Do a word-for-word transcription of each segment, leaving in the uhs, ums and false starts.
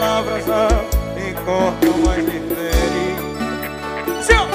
palavras não me cortam, mas me ferem. Senhor!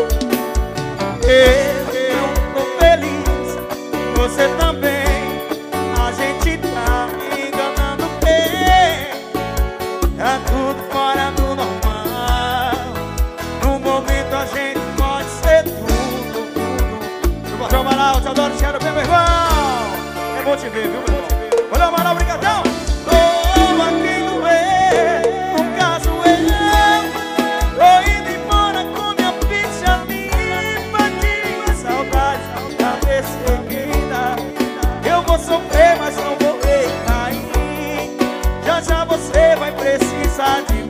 Eu tô feliz, você também. A gente tá enganando bem. Tá tudo fora do normal. No momento a gente pode ser tudo, tudo. Eu vou chamar lá, eu te adoro, te quero ver, meu irmão. É bom te ver, viu, meu irmão? Valeu, Amaral, obrigadão. Tô aqui no erro, no caso eu tô indo embora com minha ficha limpa de saudade da perseguida. Eu vou sofrer, mas não vou recair. Já já você vai precisar de mim.